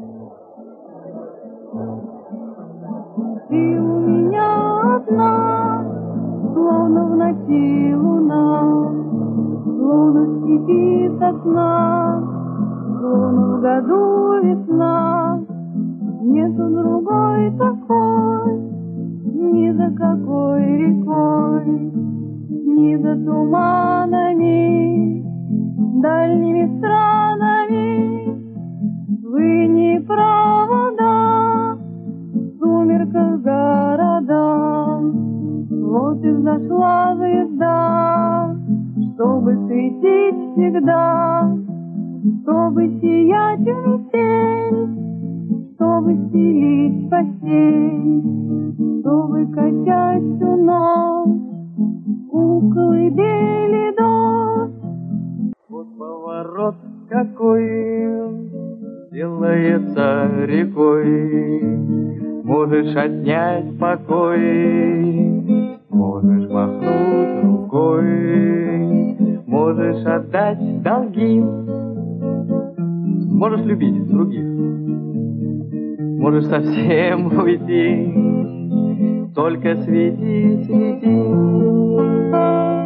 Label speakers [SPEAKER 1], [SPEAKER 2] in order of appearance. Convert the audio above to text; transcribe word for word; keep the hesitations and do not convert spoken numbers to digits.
[SPEAKER 1] Ты у меня одна, словно в ночи луна, словно в степи сосна, словно в году весна. Нету другой такой, ни за какой рекой, ни за туманами, дальними странами. Вы не провода, в сумерках города. Вот и взошла звезда, чтобы светить всегда, чтобы сиять вместе, чтобы стелить постель, чтобы качать всю ночь у колыбели дождь.
[SPEAKER 2] Вот поворот какой делается рекой, можешь отнять покой, можешь махнуть рукой, можешь отдать долги, можешь любить других, можешь совсем уйти, только свети, свети.